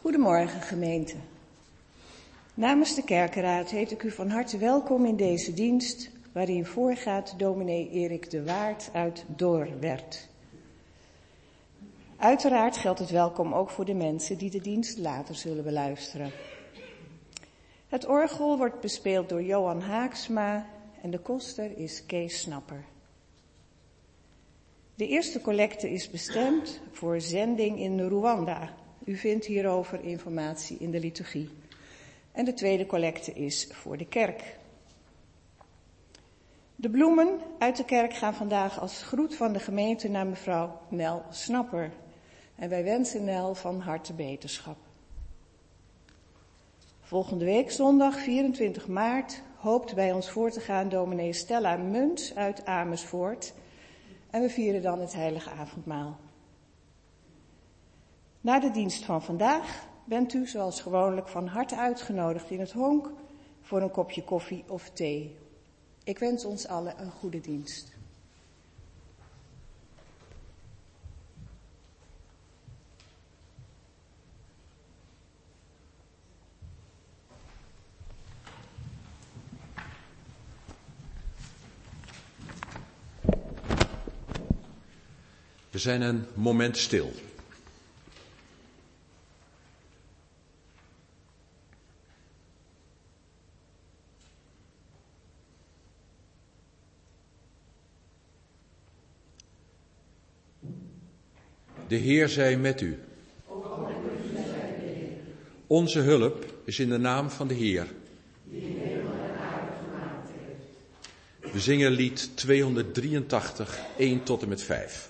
Goedemorgen gemeente. Namens de kerkenraad heet ik u van harte welkom in deze dienst waarin voorgaat dominee Erik de Waard uit Doorwerth. Uiteraard geldt het welkom ook voor de mensen die de dienst later zullen beluisteren. Het orgel wordt bespeeld door Johan Haaksma en de koster is Kees Snapper. De eerste collecte is bestemd voor zending in Rwanda. U vindt hierover informatie in de liturgie. En de tweede collecte is voor de kerk. De bloemen uit de kerk gaan vandaag als groet van de gemeente naar mevrouw Nel Snapper. En wij wensen Nel van harte beterschap. Volgende week, zondag 24 maart, hoopt bij ons voor te gaan dominee Stella Muns uit Amersfoort. En we vieren dan het heilige avondmaal. Na de dienst van vandaag bent u zoals gewoonlijk van harte uitgenodigd in het honk voor een kopje koffie of thee. Ik wens ons allen een goede dienst. We zijn een moment stil. De Heer zij met u. Onze hulp is in de naam van de Heer. We zingen lied 283, 1 tot en met 5.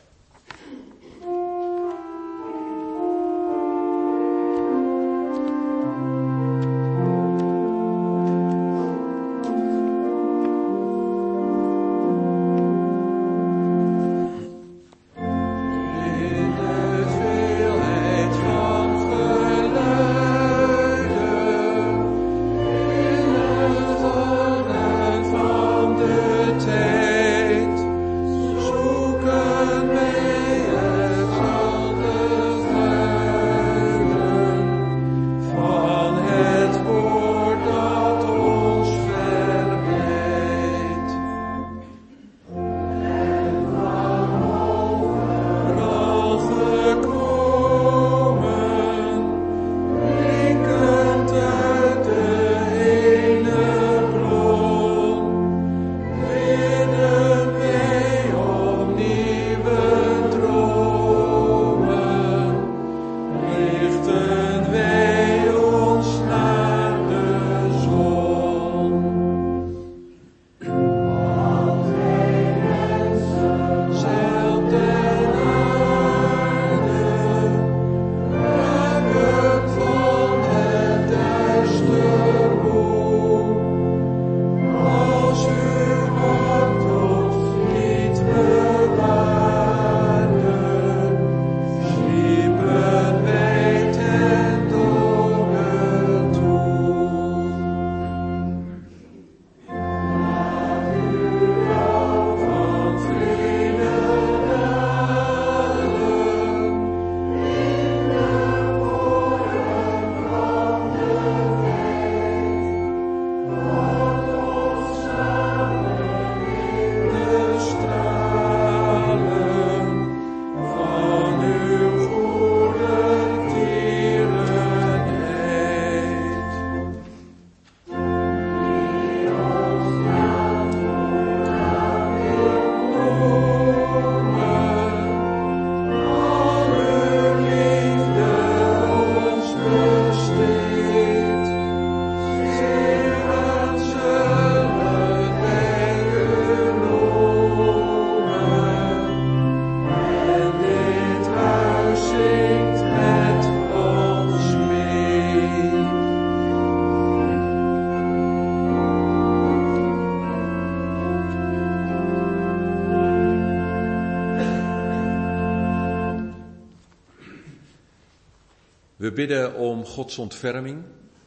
We bidden om Gods ontferming.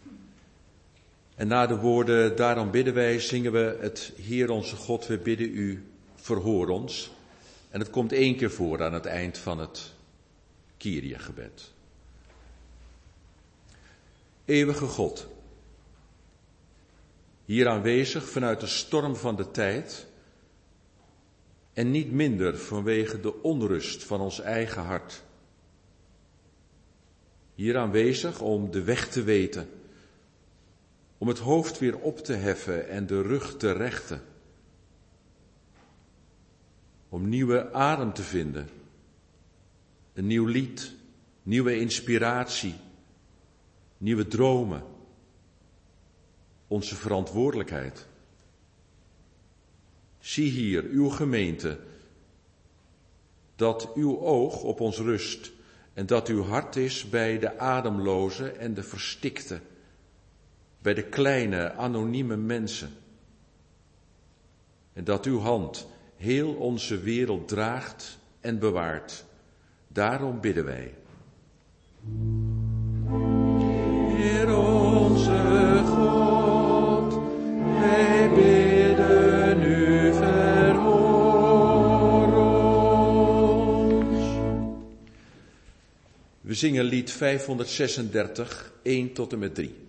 En na de woorden, daarom bidden wij, zingen we het Heer onze God, we bidden u, verhoor ons. En het komt 1 keer voor aan het eind van het Kyrie-gebed. Eeuwige God, hier aanwezig vanuit de storm van de tijd en niet minder vanwege de onrust van ons eigen hart. Hier aanwezig om de weg te weten, om het hoofd weer op te heffen en de rug te rechten. Om nieuwe adem te vinden, een nieuw lied, nieuwe inspiratie, nieuwe dromen, onze verantwoordelijkheid. Zie hier uw gemeente, dat uw oog op ons rust en dat uw hart is bij de ademloze en de verstikte, bij de kleine, anonieme mensen. En dat uw hand heel onze wereld draagt en bewaart. Daarom bidden wij. Heer onze God, wij bidden u, verhoor ons. We zingen lied 536, 1 tot en met 3.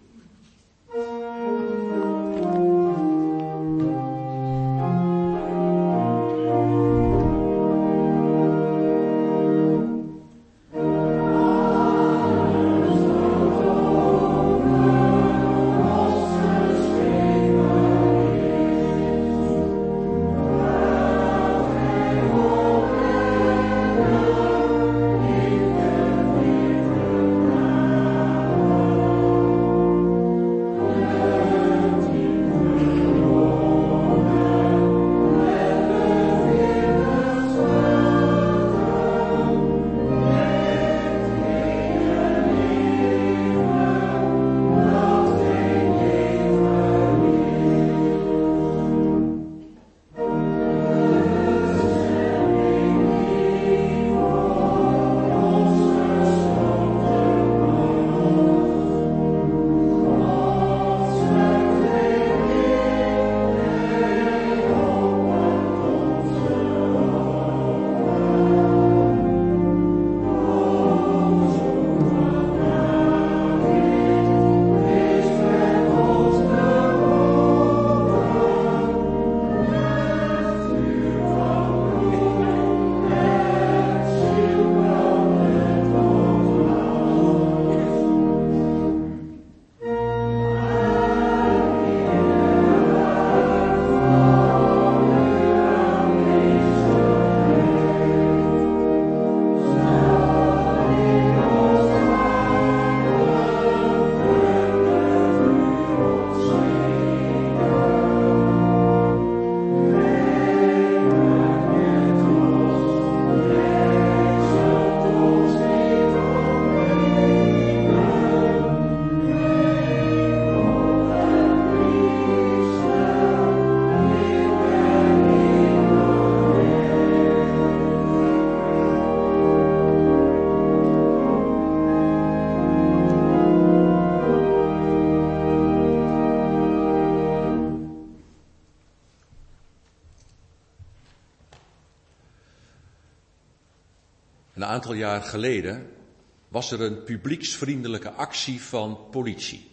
Een aantal jaar geleden was er een publieksvriendelijke actie van politie.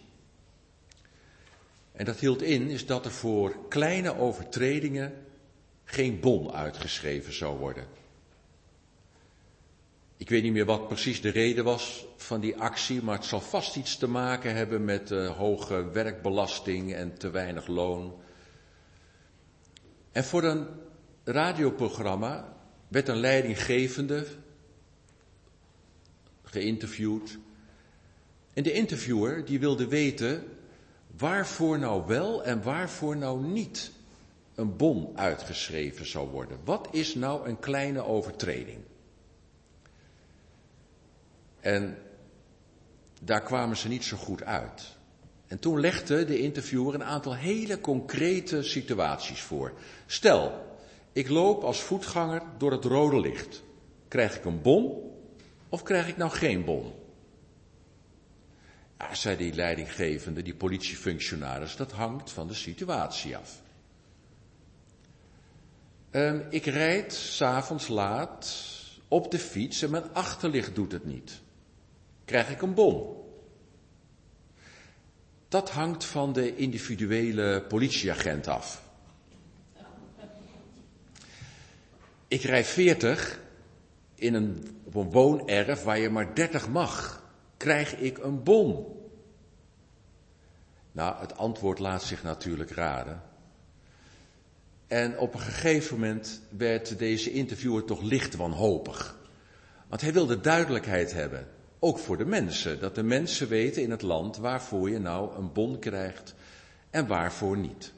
En dat hield in dat er voor kleine overtredingen geen bon uitgeschreven zou worden. Ik weet niet meer wat precies de reden was van die actie, maar het zal vast iets te maken hebben met hoge werkbelasting en te weinig loon. En voor een radioprogramma werd een leidinggevende geïnterviewd. En de interviewer die wilde weten waarvoor nou wel en waarvoor nou niet een bon uitgeschreven zou worden. Wat is nou een kleine overtreding? En daar kwamen ze niet zo goed uit. En toen legde de interviewer een aantal hele concrete situaties voor. Stel, ik loop als voetganger door het rode licht. Krijg ik een bon of krijg ik nou geen bon? Ja, zei die leidinggevende, die politiefunctionaris, dat hangt van de situatie af. Ik rijd 's avonds laat op de fiets en mijn achterlicht doet het niet. Krijg ik een bon? dat hangt van de individuele politieagent af. Ik rij 40 op een woonerf waar je maar 30 mag. Krijg ik een bon? Nou, het antwoord laat zich natuurlijk raden. En op een gegeven moment werd deze interviewer toch licht wanhopig. Want hij wilde duidelijkheid hebben, ook voor de mensen. Dat de mensen weten in het land waarvoor je nou een bon krijgt en waarvoor niet.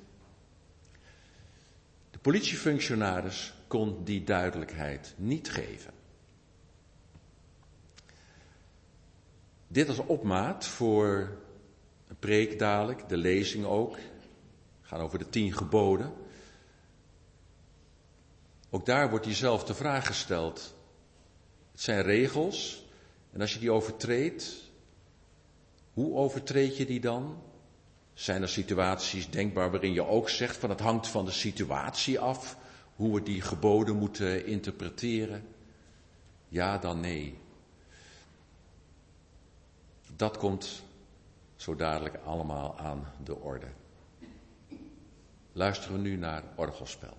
De politiefunctionaris kon die duidelijkheid niet geven. Dit als opmaat voor een preek dadelijk, de lezing ook. We gaan over de 10 geboden. Ook daar wordt diezelfde vraag gesteld. Het zijn regels. En als je die overtreedt, hoe overtreed je die dan? Zijn er situaties denkbaar waarin je ook zegt van het hangt van de situatie af, hoe we die geboden moeten interpreteren? Ja, dan nee. Dat komt zo dadelijk allemaal aan de orde. Luisteren we nu naar orgelspel.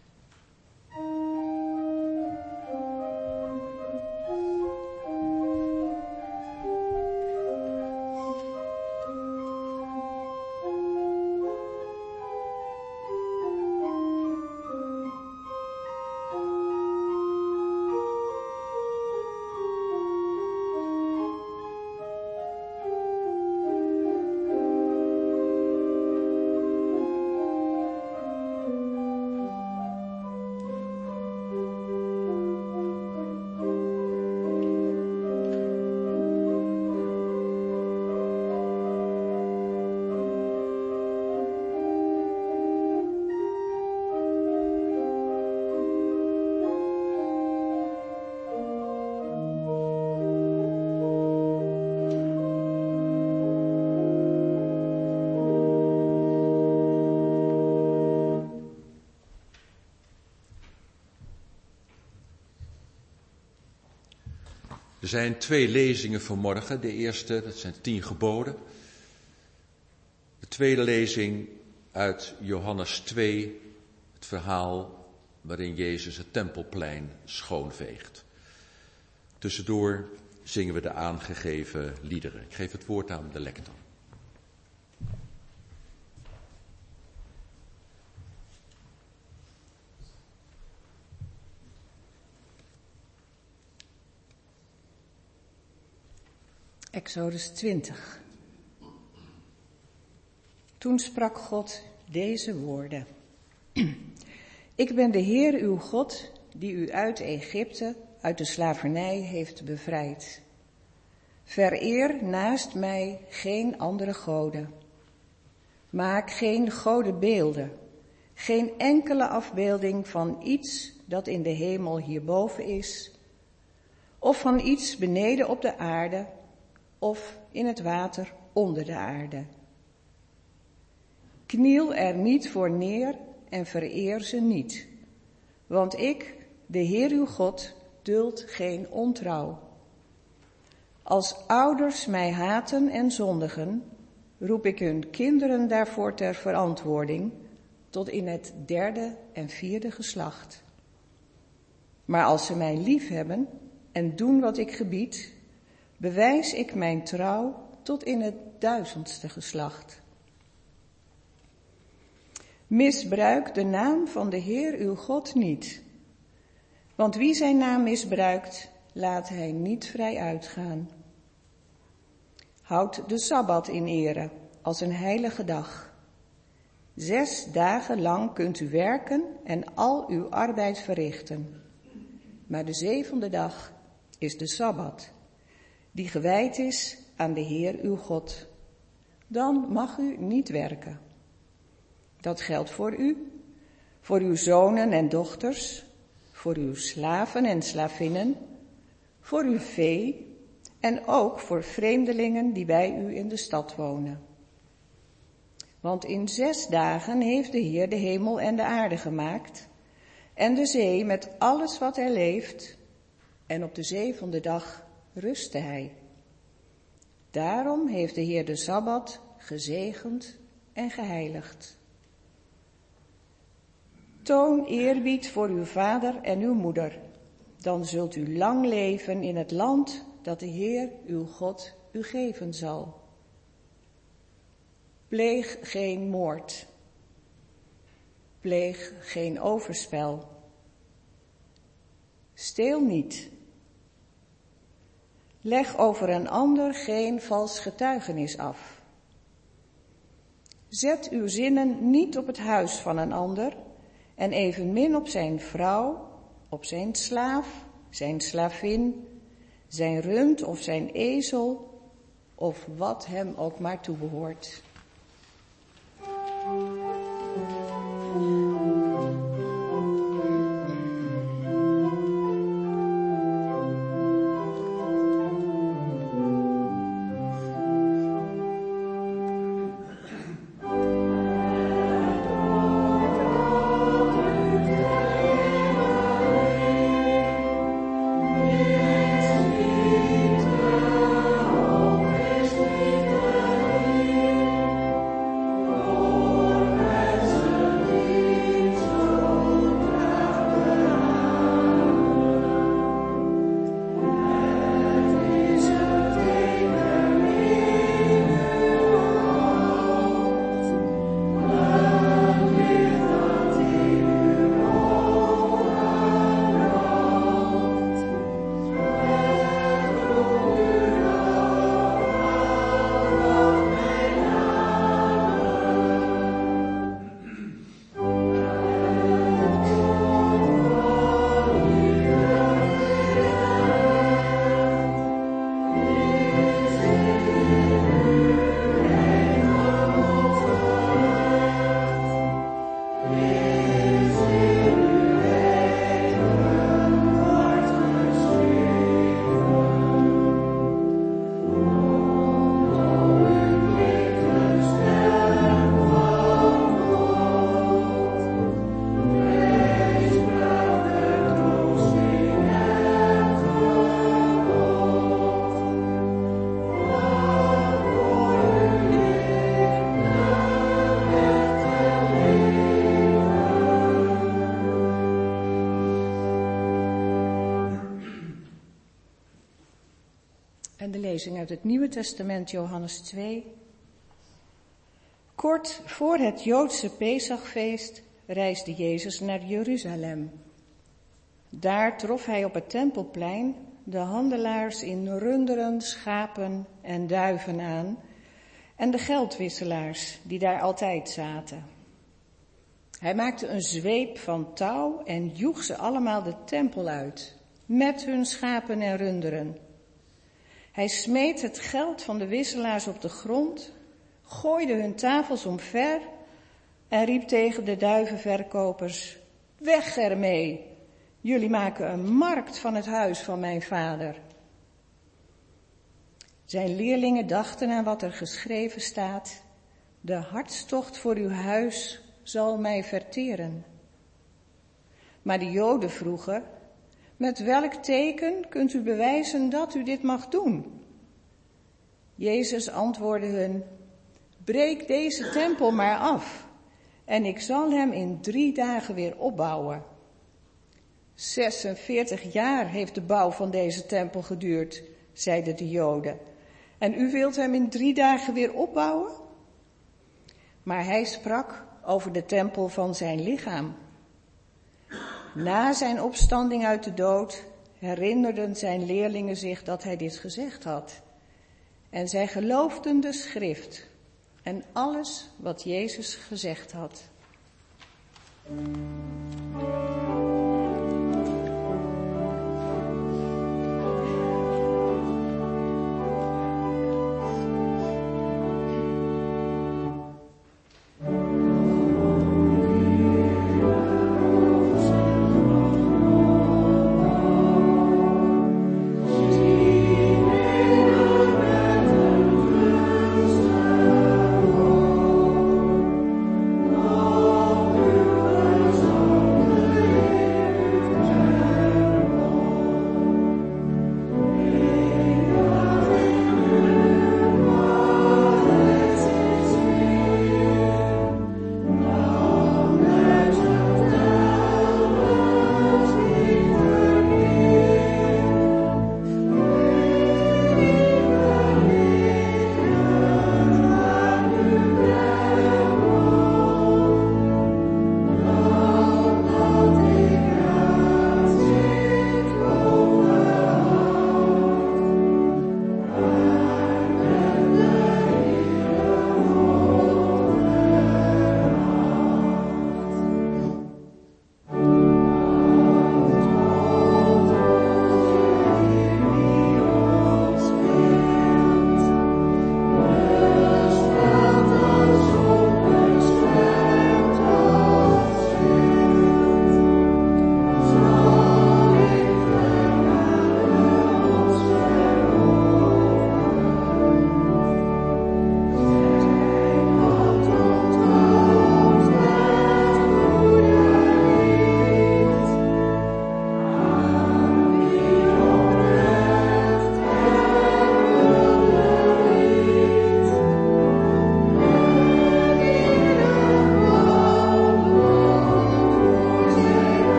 Er zijn 2 lezingen vanmorgen. De eerste, dat zijn 10 geboden. De tweede lezing uit Johannes 2, het verhaal waarin Jezus het tempelplein schoonveegt. Tussendoor zingen we de aangegeven liederen. Ik geef het woord aan de lector. Exodus 20. Toen sprak God deze woorden. Ik ben de Heer uw God, die u uit Egypte, uit de slavernij heeft bevrijd. Vereer naast mij geen andere goden. Maak geen godenbeelden, geen enkele afbeelding van iets dat in de hemel hierboven is, of van iets beneden op de aarde, of in het water onder de aarde. Kniel er niet voor neer en vereer ze niet, want ik, de Heer uw God, duld geen ontrouw. Als ouders mij haten en zondigen, roep ik hun kinderen daarvoor ter verantwoording, tot in het 3e en 4e geslacht. Maar als ze mij liefhebben en doen wat ik gebied, bewijs ik mijn trouw tot in het 1000ste geslacht. Misbruik de naam van de Heer uw God niet. Want wie zijn naam misbruikt, laat hij niet vrij uitgaan. Houd de Sabbat in ere als een heilige dag. 6 dagen lang kunt u werken en al uw arbeid verrichten. Maar de 7e dag is de Sabbat, die gewijd is aan de Heer uw God. Dan mag u niet werken. Dat geldt voor u, voor uw zonen en dochters, voor uw slaven en slavinnen, voor uw vee en ook voor vreemdelingen die bij u in de stad wonen. Want in 6 dagen heeft de Heer de hemel en de aarde gemaakt en de zee met alles wat er leeft, en op de 7e dag rustte hij. Daarom heeft de Heer de Sabbat gezegend en geheiligd. Toon eerbied voor uw vader en uw moeder. Dan zult u lang leven in het land dat de Heer, uw God, u geven zal. Pleeg geen moord. Pleeg geen overspel. Steel niet. Leg over een ander geen vals getuigenis af. Zet uw zinnen niet op het huis van een ander en evenmin op zijn vrouw, op zijn slaaf, zijn slavin, zijn rund of zijn ezel of wat hem ook maar toebehoort. En de lezing uit het Nieuwe Testament, Johannes 2. Kort voor het Joodse Pesachfeest reisde Jezus naar Jeruzalem. Daar trof hij op het Tempelplein de handelaars in runderen, schapen en duiven aan en de geldwisselaars die daar altijd zaten. Hij maakte een zweep van touw en joeg ze allemaal de tempel uit, met hun schapen en runderen. Hij smeet het geld van de wisselaars op de grond, gooide hun tafels omver en riep tegen de duivenverkopers: weg ermee, jullie maken een markt van het huis van mijn vader. Zijn leerlingen dachten aan wat er geschreven staat: de hartstocht voor uw huis zal mij verteren. Maar de Joden vroegen: met welk teken kunt u bewijzen dat u dit mag doen? Jezus antwoordde hun: breek deze tempel maar af en ik zal hem in 3 dagen weer opbouwen. 46 jaar heeft de bouw van deze tempel geduurd, zeiden de Joden. En u wilt hem in 3 dagen weer opbouwen? Maar hij sprak over de tempel van zijn lichaam. Na zijn opstanding uit de dood herinnerden zijn leerlingen zich dat hij dit gezegd had. En zij geloofden de schrift en alles wat Jezus gezegd had.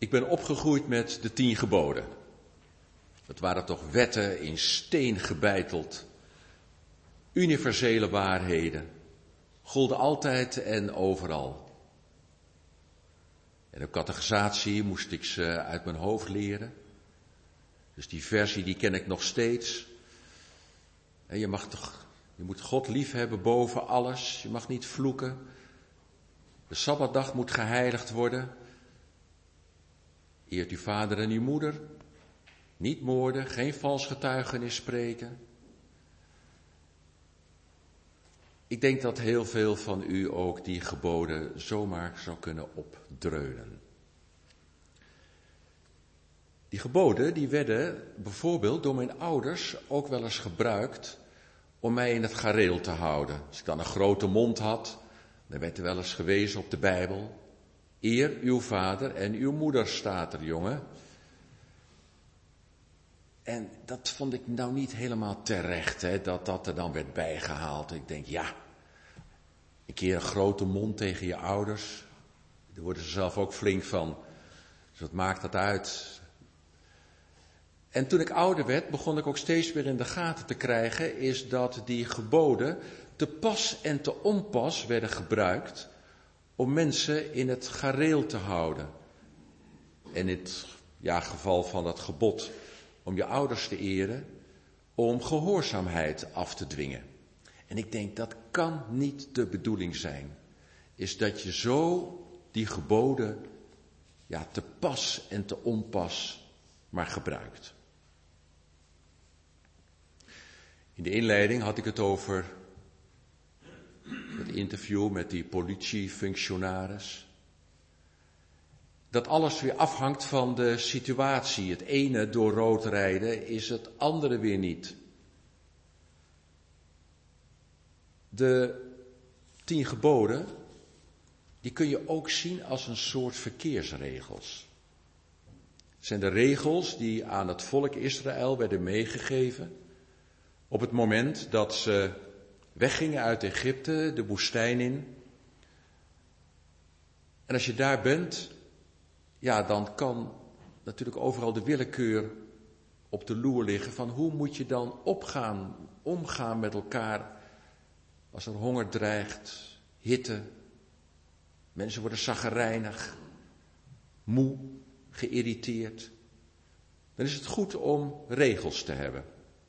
Ik ben opgegroeid met de 10 geboden. Het waren toch wetten in steen gebeiteld. Universele waarheden. Golden altijd en overal. En op catechisatie moest ik ze uit mijn hoofd leren. Dus die versie die ken ik nog steeds. En je moet God lief hebben boven alles. Je mag niet vloeken. De Sabbatdag moet geheiligd worden. Eert uw vader en uw moeder. Niet moorden, geen vals getuigenis spreken. Ik denk dat heel veel van u ook die geboden zomaar zou kunnen opdreunen. Die geboden die werden bijvoorbeeld door mijn ouders ook wel eens gebruikt om mij in het gareel te houden. Als ik dan een grote mond had, dan werd er wel eens gewezen op de Bijbel. Eer uw vader en uw moeder, staat er, jongen. En dat vond ik nou niet helemaal terecht, dat er dan werd bijgehaald. Ik denk, ja, een keer een grote mond tegen je ouders. Daar worden ze zelf ook flink van. Dus wat maakt dat uit? En toen ik ouder werd, begon ik ook steeds weer in de gaten te krijgen, is dat die geboden te pas en te onpas werden gebruikt om mensen in het gareel te houden. En in het geval van dat gebod om je ouders te eren, om gehoorzaamheid af te dwingen. En ik denk, dat kan niet de bedoeling zijn. Is dat je zo die geboden te pas en te onpas maar gebruikt. In de inleiding had ik het over het interview met die politiefunctionaris. Dat alles weer afhangt van de situatie. Het ene door rood rijden is het andere weer niet. De 10 geboden, die kun je ook zien als een soort verkeersregels. Het zijn de regels die aan het volk Israël werden meegegeven op het moment dat ze weggingen uit Egypte, de woestijn in. En als je daar bent, dan kan natuurlijk overal de willekeur op de loer liggen van hoe moet je dan omgaan met elkaar als er honger dreigt, hitte, mensen worden chagrijnig, moe, geïrriteerd. Dan is het goed om regels te hebben.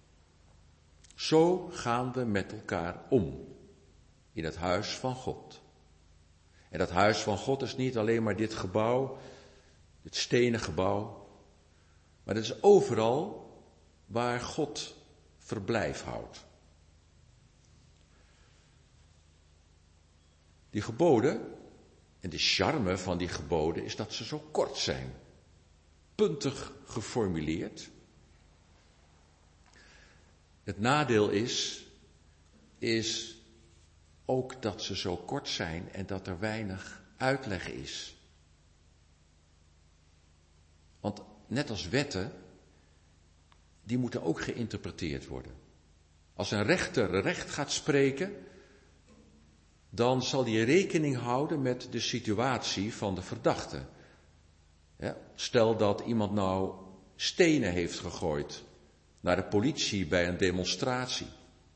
Zo gaan we met elkaar om in het huis van God. En dat huis van God is niet alleen maar dit gebouw, het stenen gebouw, maar het is overal waar God verblijf houdt. Die geboden, en de charme van die geboden is dat ze zo kort zijn, puntig geformuleerd. Het nadeel is ook dat ze zo kort zijn en dat er weinig uitleg is. Want net als wetten, die moeten ook geïnterpreteerd worden. Als een rechter recht gaat spreken, dan zal die rekening houden met de situatie van de verdachte. Ja, stel dat iemand nou stenen heeft gegooid naar de politie bij een demonstratie.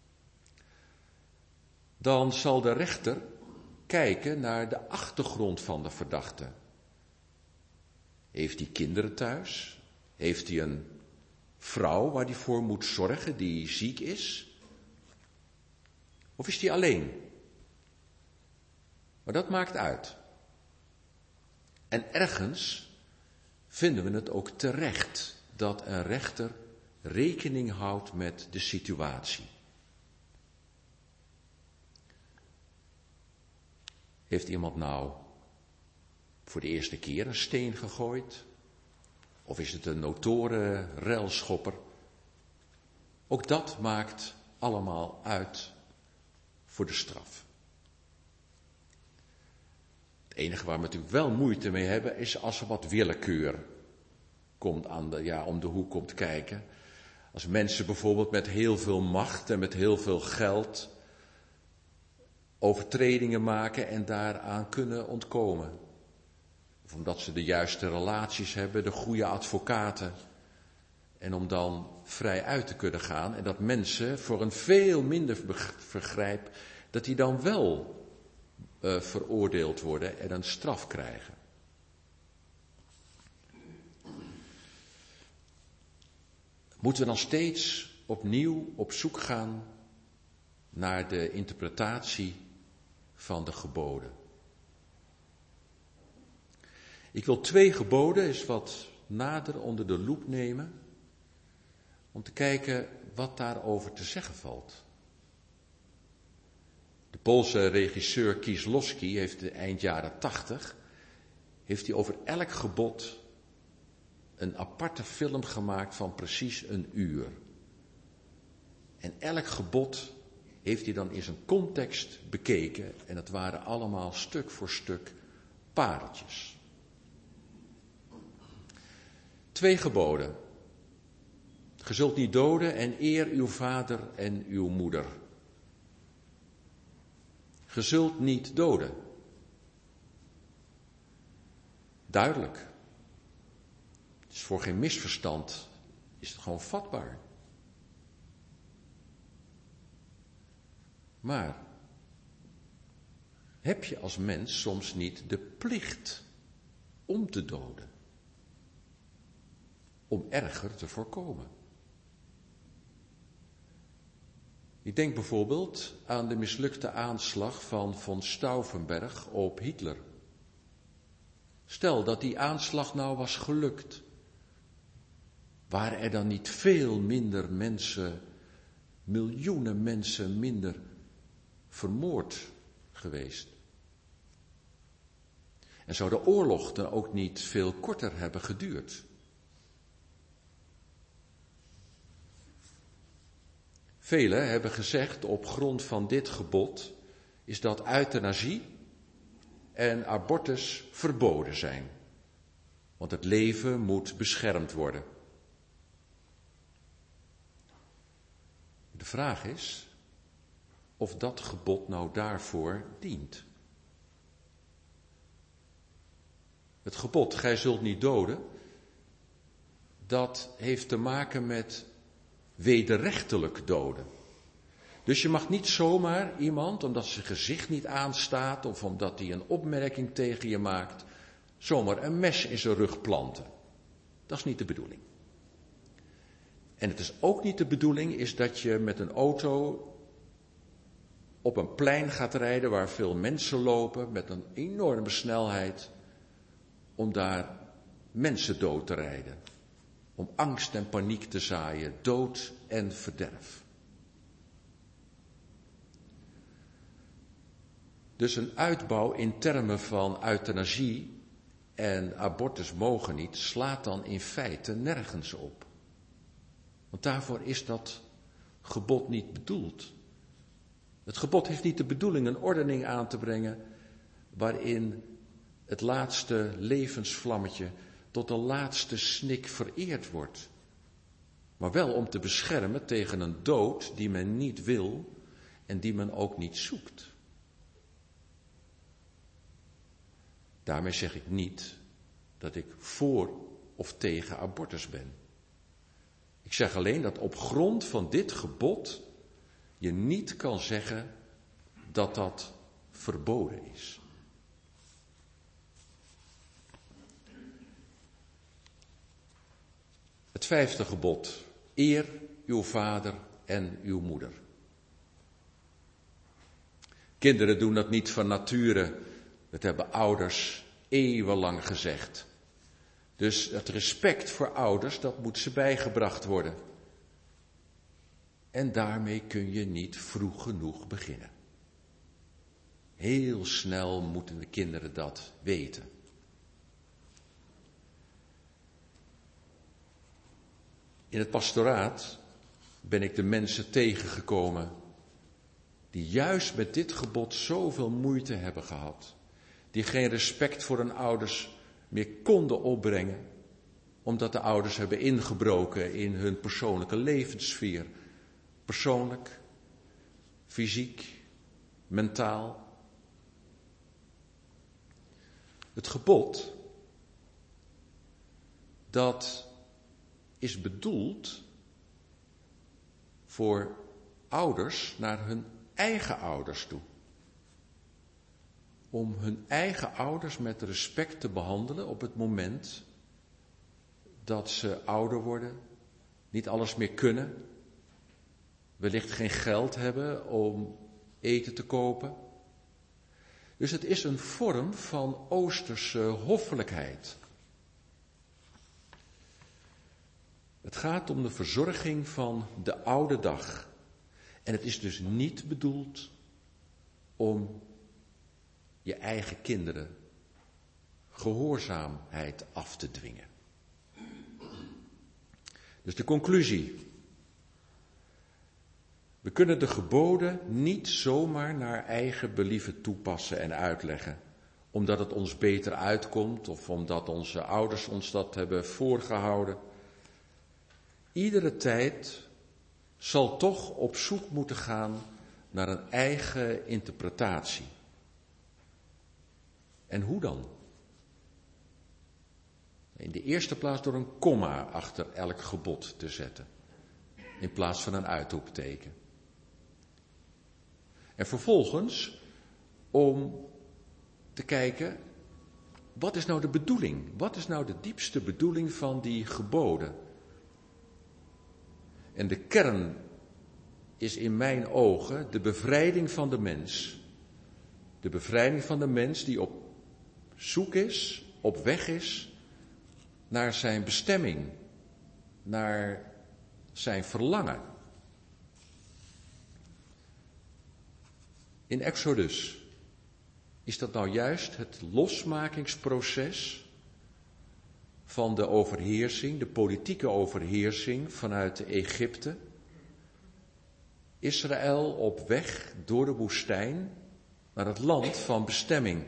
Dan zal de rechter kijken naar de achtergrond van de verdachte. Heeft hij kinderen thuis? Heeft hij een vrouw waar hij voor moet zorgen die ziek is? Of is hij alleen? Maar dat maakt uit. En ergens vinden we het ook terecht dat een rechter rekening houdt met de situatie. Heeft iemand nou voor de eerste keer een steen gegooid? Of is het een notoren railschopper? Ook dat maakt allemaal uit voor de straf. Het enige waar we natuurlijk wel moeite mee hebben is als er wat willekeur komt om de hoek komt kijken. Als mensen bijvoorbeeld met heel veel macht en met heel veel geld overtredingen maken en daaraan kunnen ontkomen. Of omdat ze de juiste relaties hebben, de goede advocaten. En om dan vrij uit te kunnen gaan. En dat mensen voor een veel minder vergrijp, dat die dan wel veroordeeld worden en een straf krijgen. Moeten we dan steeds opnieuw op zoek gaan naar de interpretatie van de geboden? Ik wil 2 geboden eens wat nader onder de loep nemen, om te kijken wat daarover te zeggen valt. De Poolse regisseur Kieslowski heeft eind jaren 80, heeft hij over elk gebod een aparte film gemaakt van precies 1 uur. En elk gebod heeft hij dan in zijn context bekeken en het waren allemaal stuk voor stuk pareltjes. 2 geboden. Ge zult niet doden en eer uw vader en uw moeder. Ge zult niet doden. Duidelijk. Dus voor geen misverstand is het gewoon vatbaar. Maar heb je als mens soms niet de plicht om te doden? Om erger te voorkomen. Ik denk bijvoorbeeld aan de mislukte aanslag van von Stauffenberg op Hitler. Stel dat die aanslag nou was gelukt. Waren er dan niet veel minder mensen, miljoenen mensen minder vermoord geweest? En zou de oorlog dan ook niet veel korter hebben geduurd? Velen hebben gezegd op grond van dit gebod is dat euthanasie en abortus verboden zijn. Want het leven moet beschermd worden. De vraag is of dat gebod nou daarvoor dient. Het gebod, gij zult niet doden, dat heeft te maken met wederrechtelijk doden. Dus je mag niet zomaar iemand, omdat zijn gezicht niet aanstaat of omdat hij een opmerking tegen je maakt, zomaar een mes in zijn rug planten. Dat is niet de bedoeling. En het is ook niet de bedoeling is dat je met een auto op een plein gaat rijden waar veel mensen lopen met een enorme snelheid om daar mensen dood te rijden. Om angst en paniek te zaaien, dood en verderf. Dus een uitbouw in termen van euthanasie en abortus mogen niet, slaat dan in feite nergens op. Want daarvoor is dat gebod niet bedoeld. Het gebod heeft niet de bedoeling een ordening aan te brengen waarin het laatste levensvlammetje tot de laatste snik vereerd wordt. Maar wel om te beschermen tegen een dood die men niet wil en die men ook niet zoekt. Daarmee zeg ik niet dat ik voor of tegen abortus ben. Ik zeg alleen dat op grond van dit gebod je niet kan zeggen dat dat verboden is. Het 5e gebod. Eer uw vader en uw moeder. Kinderen doen dat niet van nature. Dat hebben ouders eeuwenlang gezegd. Dus het respect voor ouders, dat moet ze bijgebracht worden. En daarmee kun je niet vroeg genoeg beginnen. Heel snel moeten de kinderen dat weten. In het pastoraat ben ik de mensen tegengekomen die juist met dit gebod zoveel moeite hebben gehad. Die geen respect voor hun ouders meer konden opbrengen, omdat de ouders hebben ingebroken in hun persoonlijke levenssfeer. Persoonlijk, fysiek, mentaal. Het gebod dat is bedoeld voor ouders naar hun eigen ouders toe. Om hun eigen ouders met respect te behandelen op het moment dat ze ouder worden, niet alles meer kunnen, wellicht geen geld hebben om eten te kopen. Dus het is een vorm van Oosterse hoffelijkheid. Het gaat om de verzorging van de oude dag. En het is dus niet bedoeld om je eigen kinderen gehoorzaamheid af te dwingen. Dus de conclusie. We kunnen de geboden niet zomaar naar eigen believen toepassen en uitleggen, omdat het ons beter uitkomt of omdat onze ouders ons dat hebben voorgehouden. Iedere tijd zal toch op zoek moeten gaan naar een eigen interpretatie. En hoe dan? In de eerste plaats door een komma achter elk gebod te zetten, in plaats van een uitroepteken. En vervolgens om te kijken, wat is nou de bedoeling? Wat is nou de diepste bedoeling van die geboden? En de kern is in mijn ogen de bevrijding van de mens. De bevrijding van de mens die op zoek is, op weg is naar zijn bestemming, naar zijn verlangen. In Exodus is dat nou juist het losmakingsproces van de overheersing, de politieke overheersing vanuit Egypte. Israël op weg door de woestijn naar het land van bestemming.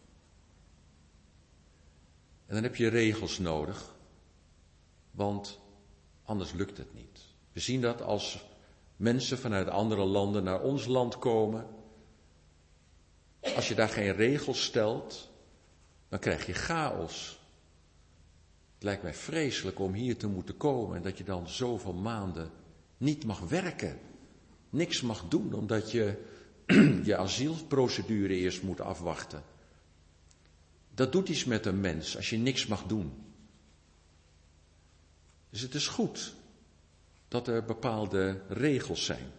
En dan heb je regels nodig, want anders lukt het niet. We zien dat als mensen vanuit andere landen naar ons land komen. Als je daar geen regels stelt, dan krijg je chaos. Het lijkt mij vreselijk om hier te moeten komen en dat je dan zoveel maanden niet mag werken. Niks mag doen, omdat je je asielprocedure eerst moet afwachten. Dat doet iets met een mens als je niks mag doen. Dus het is goed dat er bepaalde regels zijn.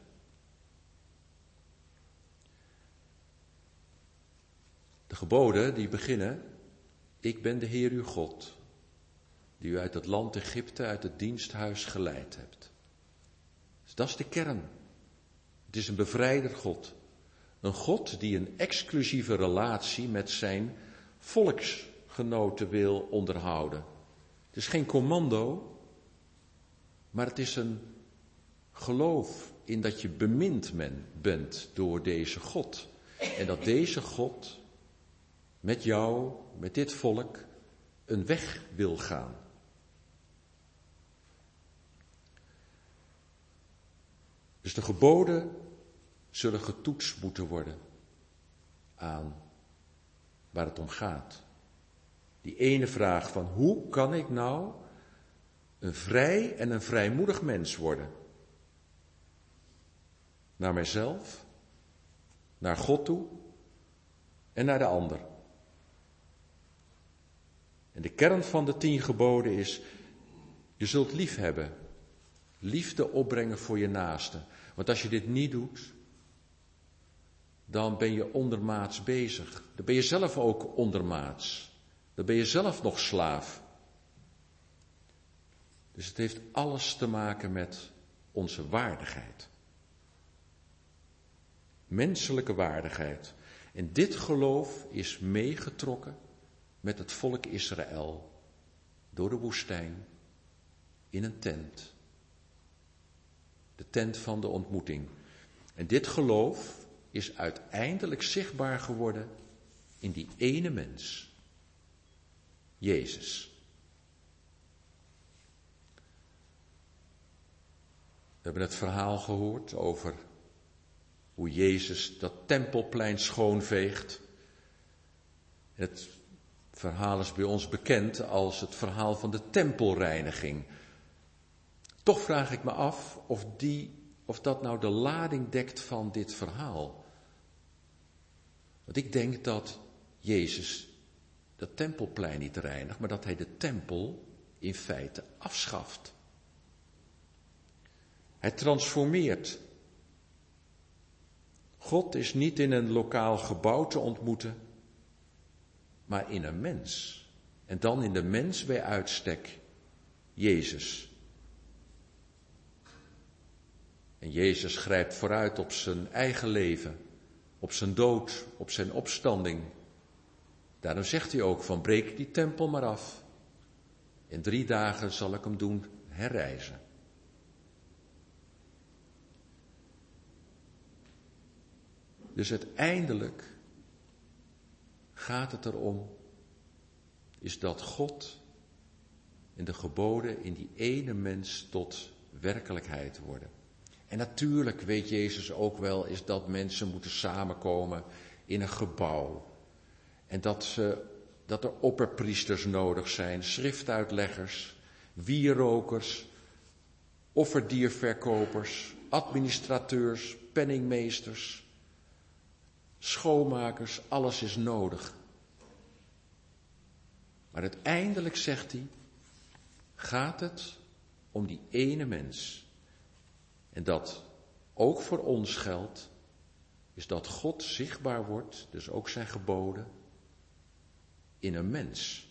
De geboden die beginnen, ik ben de Heer uw God, die u uit het land Egypte, uit het diensthuis geleid hebt. Dus dat is de kern. Het is een bevrijder God. Een God die een exclusieve relatie met zijn volksgenoten wil onderhouden. Het is geen commando, maar het is een geloof in dat je bemind bent door deze God. En dat deze God met jou, met dit volk, een weg wil gaan. Dus de geboden zullen getoetst moeten worden aan waar het om gaat. Die ene vraag van hoe kan ik nou een vrij en een vrijmoedig mens worden? Naar mijzelf, naar God toe en naar de ander. En de kern van de 10 geboden is, je zult lief hebben, liefde opbrengen voor je naaste. Want als je dit niet doet, dan ben je ondermaats bezig. Dan ben je zelf ook ondermaats. Dan ben je zelf nog slaaf. Dus het heeft alles te maken met onze waardigheid. Menselijke waardigheid. En dit geloof is meegetrokken met het volk Israël door de woestijn in een tent. De tent van de ontmoeting. En dit geloof is uiteindelijk zichtbaar geworden in die ene mens, Jezus. We hebben het verhaal gehoord over hoe Jezus dat tempelplein schoonveegt. Het verhaal is bij ons bekend als het verhaal van de tempelreiniging. Toch vraag ik me af of dat nou de lading dekt van dit verhaal. Want ik denk dat Jezus dat tempelplein niet reinigt, maar dat hij de tempel in feite afschaft. Hij transformeert. God is niet in een lokaal gebouw te ontmoeten, maar in een mens. En dan in de mens bij uitstek, Jezus. En Jezus grijpt vooruit op zijn eigen leven, op zijn dood, op zijn opstanding. Daarom zegt hij ook van breek die tempel maar af. In 3 dagen zal ik hem doen herrijzen. Dus uiteindelijk gaat het erom, is dat God en de geboden in die ene mens tot werkelijkheid worden. En natuurlijk weet Jezus ook wel, is dat mensen moeten samenkomen in een gebouw. En dat er opperpriesters nodig zijn, schriftuitleggers, wierrokers, offerdierverkopers, administrateurs, penningmeesters, schoonmakers, alles is nodig. Maar uiteindelijk, zegt hij, gaat het om die ene mens. En dat ook voor ons geldt, is dat God zichtbaar wordt, dus ook zijn geboden, in een mens.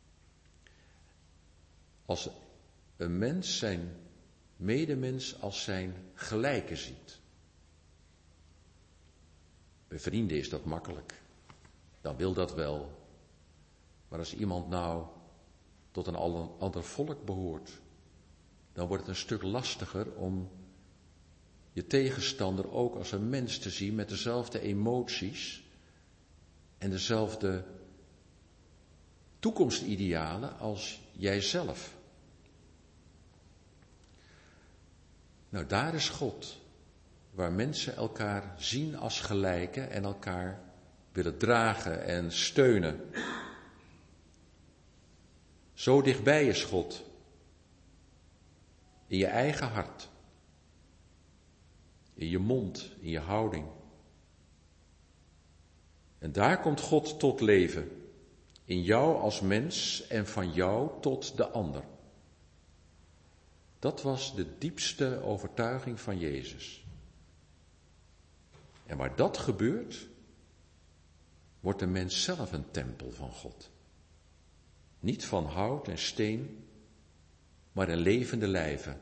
Als een mens zijn medemens als zijn gelijke ziet. Bij vrienden is dat makkelijk. Dan wil dat wel. Maar als iemand nou tot een ander volk behoort, dan wordt het een stuk lastiger om je tegenstander ook als een mens te zien met dezelfde emoties en dezelfde toekomstidealen als jijzelf. Nou, daar is God, waar mensen elkaar zien als gelijken en elkaar willen dragen en steunen. Zo dichtbij is God, in je eigen hart, in je mond, in je houding. En daar komt God tot leven, in jou als mens en van jou tot de ander. Dat was de diepste overtuiging van Jezus. En waar dat gebeurt, wordt de mens zelf een tempel van God. Niet van hout en steen, maar een levende lijve.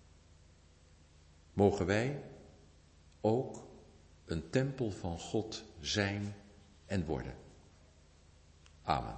Mogen wij ook een tempel van God zijn en worden. Amen.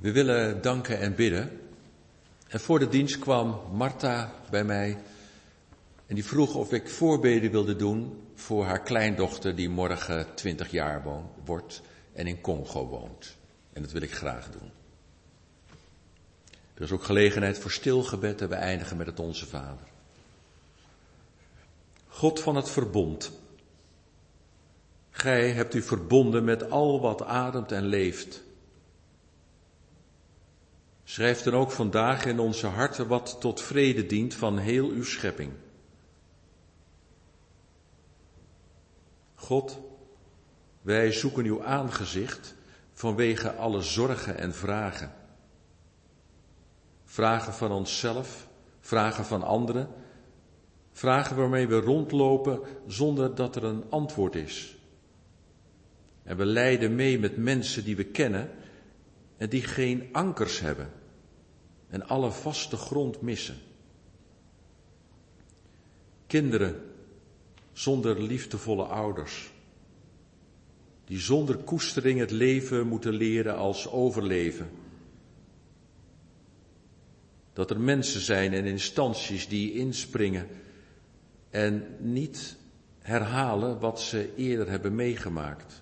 We willen danken en bidden. En voor de dienst kwam Marta bij mij en die vroeg of ik voorbeden wilde doen voor haar kleindochter die morgen 20 jaar wordt en in Congo woont. En dat wil ik graag doen. Er is ook gelegenheid voor stilgebed en we eindigen met het Onze Vader. God van het verbond. Gij hebt u verbonden met al wat ademt en leeft. Schrijf dan ook vandaag in onze harten wat tot vrede dient van heel uw schepping. God, wij zoeken uw aangezicht vanwege alle zorgen en vragen. Vragen van onszelf, vragen van anderen, vragen waarmee we rondlopen zonder dat er een antwoord is. En we lijden mee met mensen die we kennen en die geen ankers hebben en alle vaste grond missen. Kinderen zonder liefdevolle ouders, die zonder koestering het leven moeten leren als overleven. Dat er mensen zijn en instanties die inspringen en niet herhalen wat ze eerder hebben meegemaakt.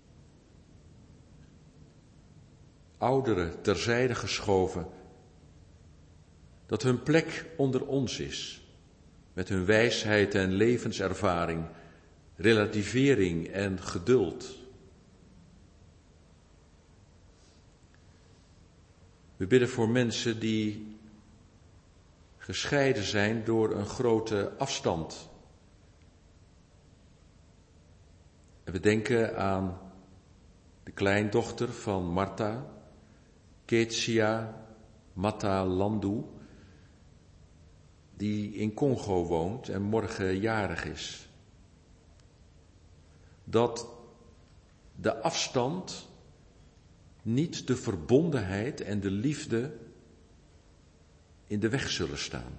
Ouderen terzijde geschoven, dat hun plek onder ons is, met hun wijsheid en levenservaring, relativering en geduld. We bidden voor mensen die gescheiden zijn door een grote afstand. En we denken aan de kleindochter van Marta, Ketsia Matalandu, die in Congo woont en morgen jarig is. Dat de afstand niet de verbondenheid en de liefde in de weg zullen staan.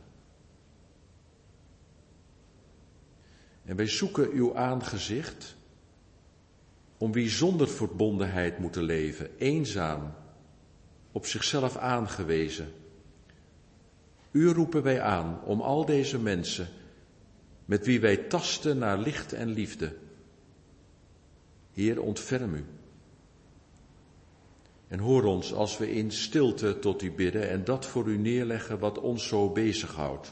En wij zoeken uw aangezicht om wie zonder verbondenheid moeten leven, eenzaam, op zichzelf aangewezen. U roepen wij aan om al deze mensen met wie wij tasten naar licht en liefde. Heer, ontferm u. En hoor ons als we in stilte tot u bidden en dat voor u neerleggen wat ons zo bezighoudt.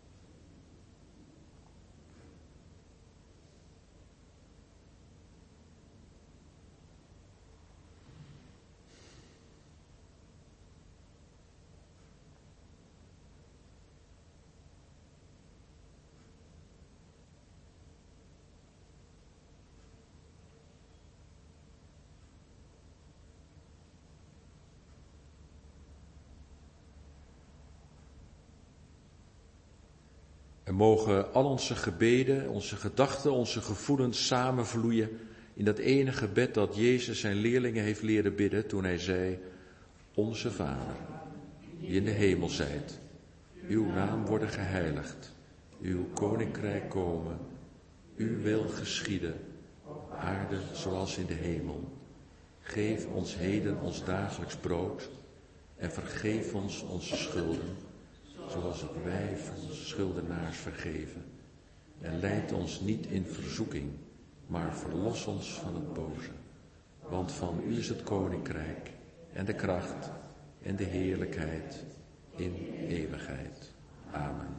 En mogen al onze gebeden, onze gedachten, onze gevoelens samenvloeien in dat ene gebed dat Jezus zijn leerlingen heeft leren bidden toen hij zei: Onze Vader, die in de hemel zijt, uw naam worden geheiligd, uw koninkrijk komen, uw wil geschieden, op aarde zoals in de hemel. Geef ons heden ons dagelijks brood en vergeef ons onze schulden, zoals ook wij onze schuldenaars vergeven. En leid ons niet in verzoeking, maar verlos ons van het boze. Want van u is het koninkrijk en de kracht en de heerlijkheid in eeuwigheid. Amen.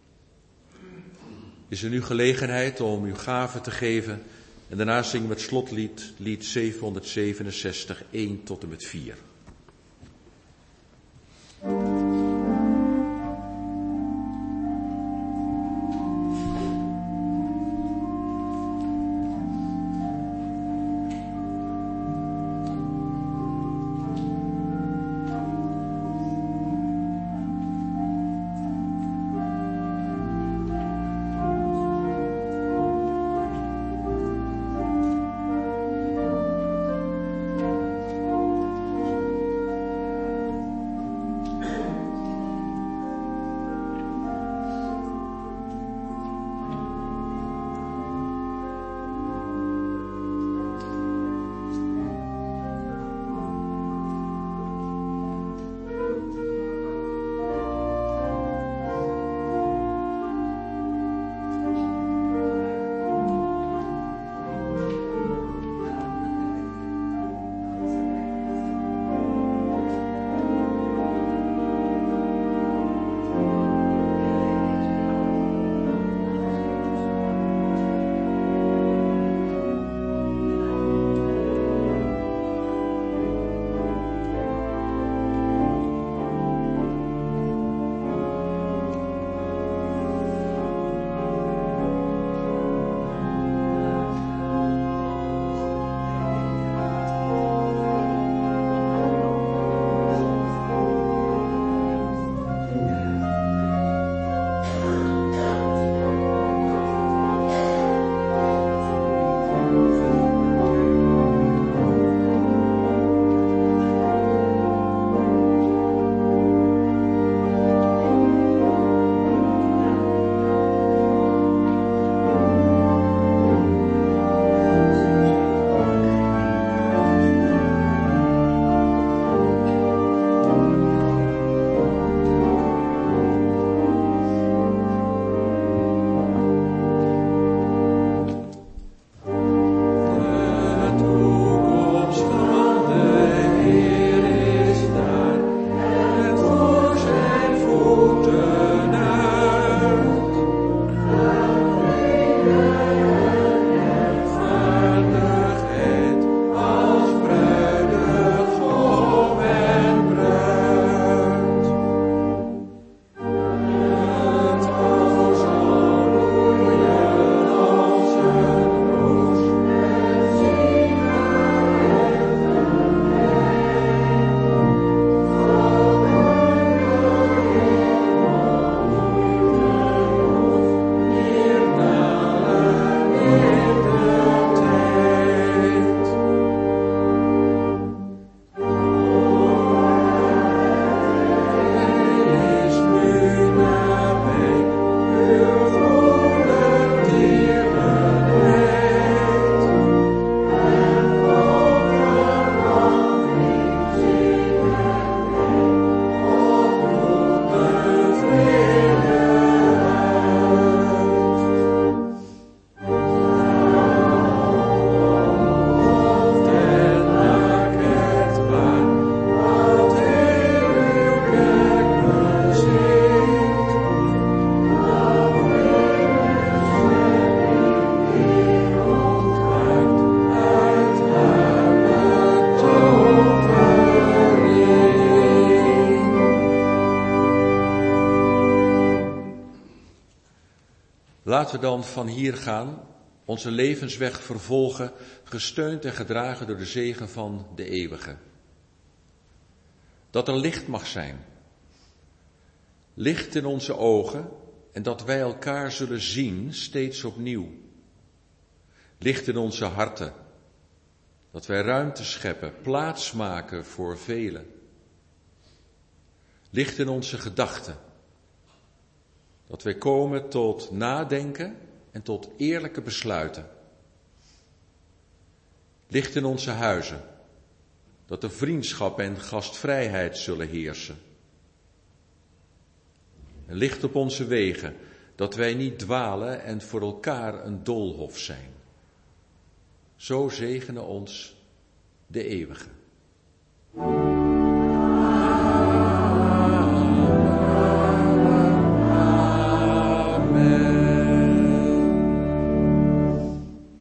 Is er nu gelegenheid om uw gaven te geven en daarna zingen we het slotlied, lied 767, 1 tot en met 4. Laten we dan van hier gaan, onze levensweg vervolgen, gesteund en gedragen door de zegen van de Eeuwige. Dat er licht mag zijn. Licht in onze ogen en dat wij elkaar zullen zien steeds opnieuw. Licht in onze harten. Dat wij ruimte scheppen, plaats maken voor velen. Licht in onze gedachten. Dat wij komen tot nadenken en tot eerlijke besluiten. Licht in onze huizen. Dat er vriendschap en gastvrijheid zullen heersen. En licht op onze wegen. Dat wij niet dwalen en voor elkaar een doolhof zijn. Zo zegene ons de Eeuwige.